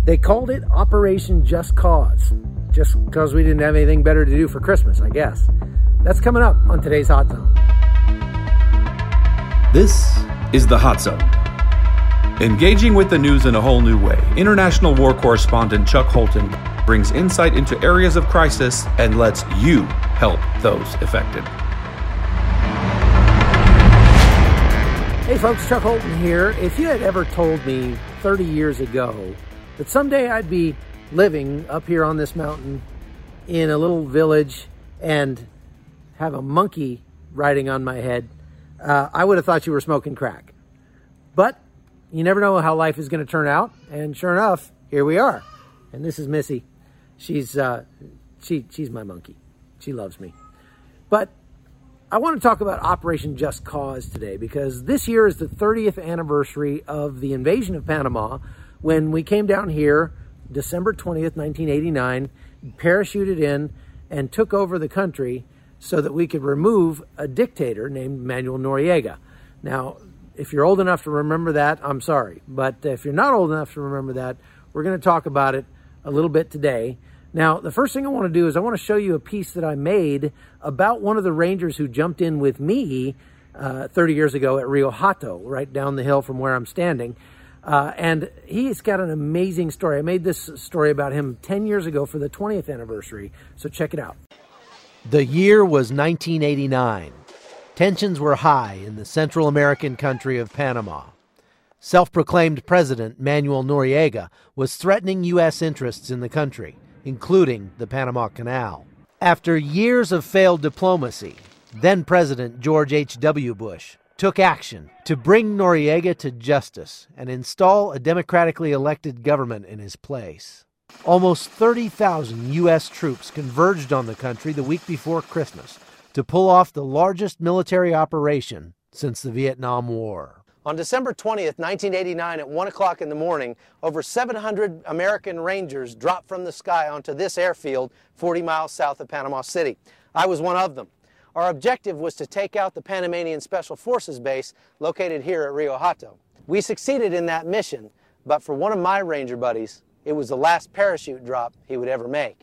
They called it Operation Just Cause, just because we didn't have anything better to do for Christmas, I guess. That's coming up on today's Hot Zone. This is the Hot Zone. Engaging with the news in a whole new way, international war correspondent Chuck Holton brings insight into areas of crisis and lets you help those affected. Hey folks, Chuck Holton here. If you had ever told me 30 years ago that someday I'd be living up here on this mountain in a little village and have a monkey riding on my head, I would have thought you were smoking crack. But you never know how life is going to turn out, and sure enough, here we are. And this is Missy. She's my monkey. She loves me. But I want to talk about Operation Just Cause today because this year is the 30th anniversary of the invasion of Panama, when we came down here December 20th, 1989, parachuted in and took over the country so that we could remove a dictator named Manuel Noriega. Now, if you're old enough to remember that, I'm sorry. But if you're not old enough to remember that, we're going to talk about it a little bit today. Now, the first thing I want to do is I want to show you a piece that I made about one of the Rangers who jumped in with me 30 years ago at Rio Hato, right down the hill from where I'm standing. And he's got an amazing story. I made this story about him 10 years ago for the 20th anniversary, so check it out. The year was 1989. Tensions were high in the Central American country of Panama. Self-proclaimed President Manuel Noriega was threatening U.S. interests in the country, including the Panama Canal. After years of failed diplomacy, then-President George H.W. Bush took action to bring Noriega to justice and install a democratically elected government in his place. Almost 30,000 U.S. troops converged on the country the week before Christmas to pull off the largest military operation since the Vietnam War. On December 20th, 1989, at 1 o'clock in the morning, over 700 American Rangers dropped from the sky onto this airfield 40 miles south of Panama City. I was one of them. Our objective was to take out the Panamanian Special Forces base located here at Rio Hato. We succeeded in that mission, but for one of my Ranger buddies, it was the last parachute drop he would ever make.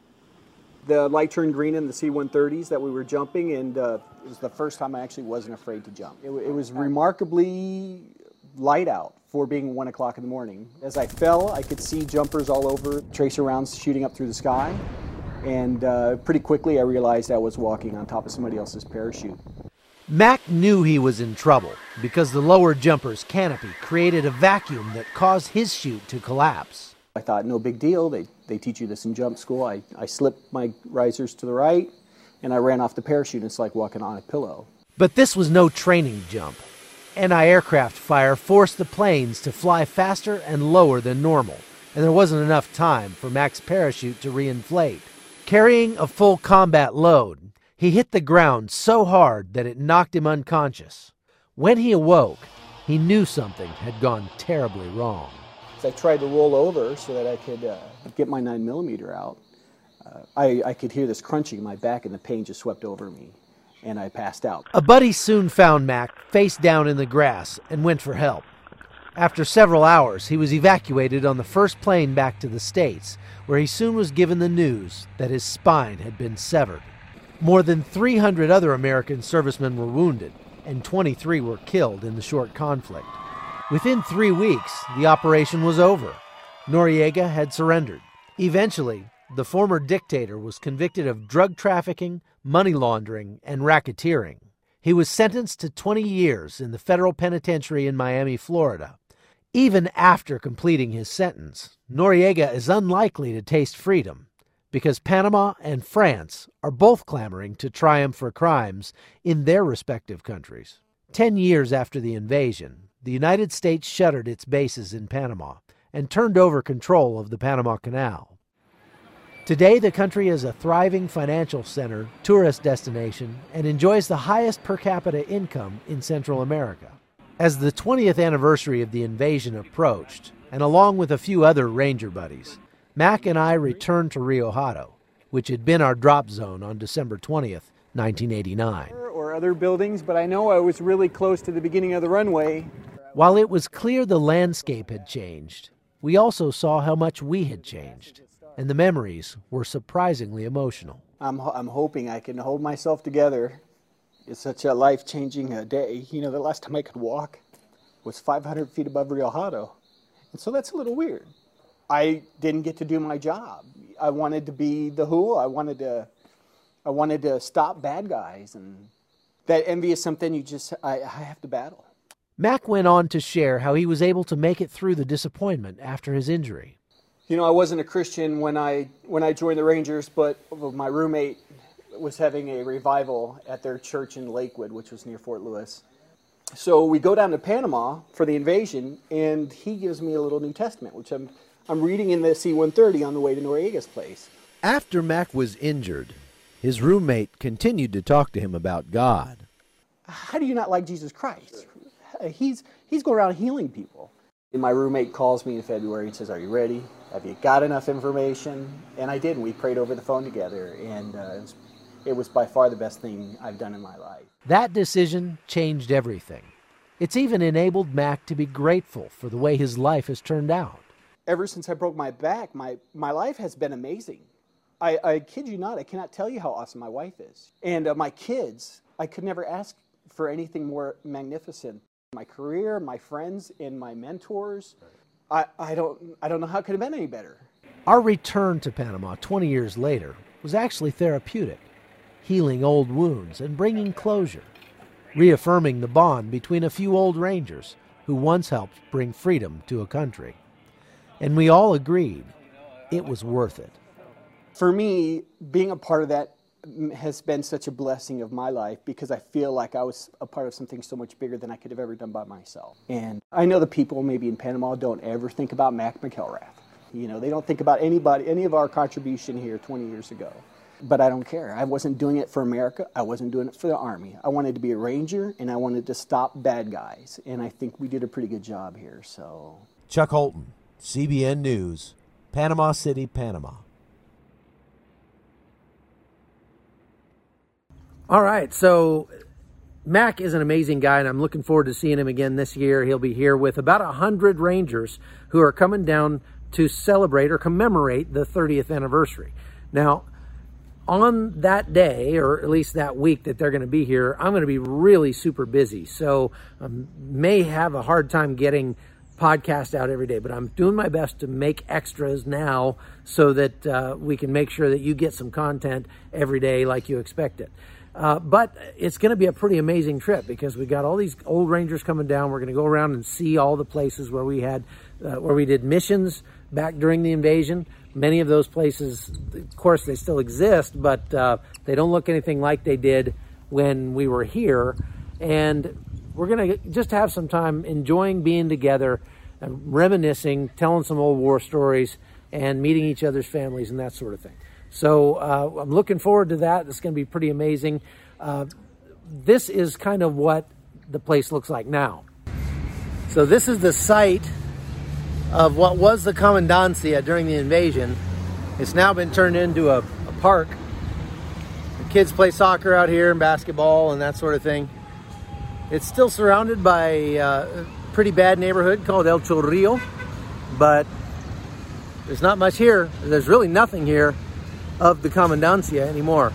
The light turned green in the C-130s that we were jumping, and it was the first time I actually wasn't afraid to jump. It was remarkably light out for being 1 o'clock in the morning. As I fell, I could see jumpers all over, tracer rounds shooting up through the sky. And pretty quickly I realized I was walking on top of somebody else's parachute. Mac knew he was in trouble because the lower jumper's canopy created a vacuum that caused his chute to collapse. I thought, no big deal. They teach you this in jump school. I slipped my risers to the right, and I ran off the parachute. It's like walking on a pillow. But this was no training jump. Anti-aircraft fire forced the planes to fly faster and lower than normal, and there wasn't enough time for Mac's parachute to reinflate. Carrying a full combat load, he hit the ground so hard that it knocked him unconscious. When he awoke, he knew something had gone terribly wrong. As I tried to roll over so that I could get my 9mm out, I could hear this crunching in my back, and the pain just swept over me, and I passed out. A buddy soon found Mac face down in the grass and went for help. After several hours, he was evacuated on the first plane back to the States, where he soon was given the news that his spine had been severed. More than 300 other American servicemen were wounded, and 23 were killed in the short conflict. Within 3 weeks, the operation was over. Noriega had surrendered. Eventually, the former dictator was convicted of drug trafficking, money laundering, and racketeering. He was sentenced to 20 years in the federal penitentiary in Miami, Florida. Even after completing his sentence, Noriega is unlikely to taste freedom because Panama and France are both clamoring to triumph for crimes in their respective countries. 10 years after the invasion, the United States shuttered its bases in Panama and turned over control of the Panama Canal. Today, the country is a thriving financial center, tourist destination, and enjoys the highest per capita income in Central America. As the 20th anniversary of the invasion approached, and along with a few other Ranger buddies, Mac and I returned to Rio Hato, which had been our drop zone on December 20th, 1989. Or other buildings, but I know I was really close to the beginning of the runway. While it was clear the landscape had changed, we also saw how much we had changed, and the memories were surprisingly emotional. I'm hoping I can hold myself together. It's such a life-changing day. You know, the last time I could walk was 500 feet above Rio Hato. And so that's a little weird. I didn't get to do my job. I wanted to be the who. I wanted to stop bad guys. And that envy is something I have to battle. Mac went on to share how he was able to make it through the disappointment after his injury. You know, I wasn't a Christian when I joined the Rangers, but my roommate was having a revival at their church in Lakewood, which was near Fort Lewis. So we go down to Panama for the invasion, and he gives me a little New Testament, which I'm reading in the C-130 on the way to Noriega's place. After Mac was injured, his roommate continued to talk to him about God. How do you not like Jesus Christ? He's going around healing people. And my roommate calls me in February and says, "Are you ready? Have you got enough information?" And I did. And we prayed over the phone together, and it was by far the best thing I've done in my life. That decision changed everything. It's even enabled Mac to be grateful for the way his life has turned out. Ever since I broke my back, my life has been amazing. I kid you not, I cannot tell you how awesome my wife is. And my kids, I could never ask for anything more magnificent. My career, my friends, and my mentors, I don't know how it could have been any better. Our return to Panama 20 years later was actually therapeutic, healing old wounds and bringing closure, reaffirming the bond between a few old Rangers who once helped bring freedom to a country. And we all agreed it was worth it. For me, being a part of that has been such a blessing of my life because I feel like I was a part of something so much bigger than I could have ever done by myself. And I know the people maybe in Panama don't ever think about Mac McElrath. You know, they don't think about any of our contribution here 20 years ago. But I don't care. I wasn't doing it for America. I wasn't doing it for the Army. I wanted to be a Ranger, and I wanted to stop bad guys. And I think we did a pretty good job here, so. Chuck Holton, CBN News, Panama City, Panama. All right, so Mac is an amazing guy, and I'm looking forward to seeing him again this year. He'll be here with about 100 Rangers who are coming down to celebrate or commemorate the 30th anniversary. Now, on that day, or at least that week that they're going to be here, I'm going to be really super busy. So I may have a hard time getting podcasts out every day, but I'm doing my best to make extras now so that we can make sure that you get some content every day like you expect it. But it's going to be a pretty amazing trip because we got all these old Rangers coming down. We're going to go around and see all the places where we had, where we did missions back during the invasion. Many of those places, of course, they still exist, but they don't look anything like they did when we were here. And we're going to just have some time enjoying being together, reminiscing, telling some old war stories, and meeting each other's families and that sort of thing. So I'm looking forward to that. It's going to be pretty amazing. This is kind of what the place looks like now. So this is the site of what was the Comandancia during the invasion. It's now been turned into a park. The kids play soccer out here and basketball and that sort of thing. It's still surrounded by a pretty bad neighborhood called El Chorrillo, but there's not much here. There's really nothing here of the Comandancia anymore.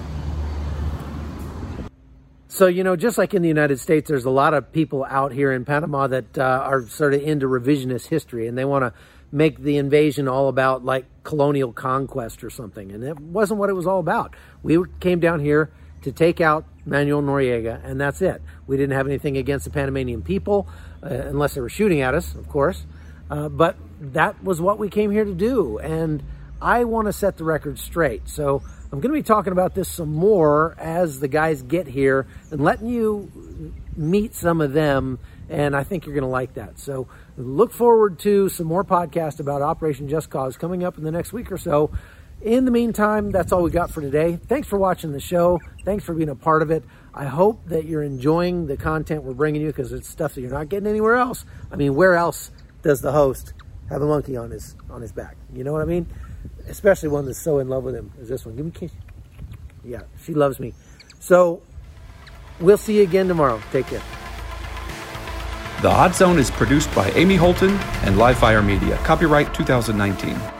So, you know, just like in the United States, there's a lot of people out here in Panama that are sort of into revisionist history, and they want to make the invasion all about like colonial conquest or something. And it wasn't what it was all about. We came down here to take out Manuel Noriega, and that's it. We didn't have anything against the Panamanian people, unless they were shooting at us, of course. But that was what we came here to do. And I want to set the record straight. So I'm going to be talking about this some more as the guys get here and letting you meet some of them. And I think you're going to like that. So look forward to some more podcasts about Operation Just Cause coming up in the next week or so. In the meantime, that's all we got for today. Thanks for watching the show. Thanks for being a part of it. I hope that you're enjoying the content we're bringing you because it's stuff that you're not getting anywhere else. I mean, where else does the host have a monkey on his back? You know what I mean? Especially one that's so in love with him as this one. Give me a kiss. Yeah, she loves me. So we'll see you again tomorrow. Take care. The Hot Zone is produced by Amy Holton and Livefire Media. Copyright 2019.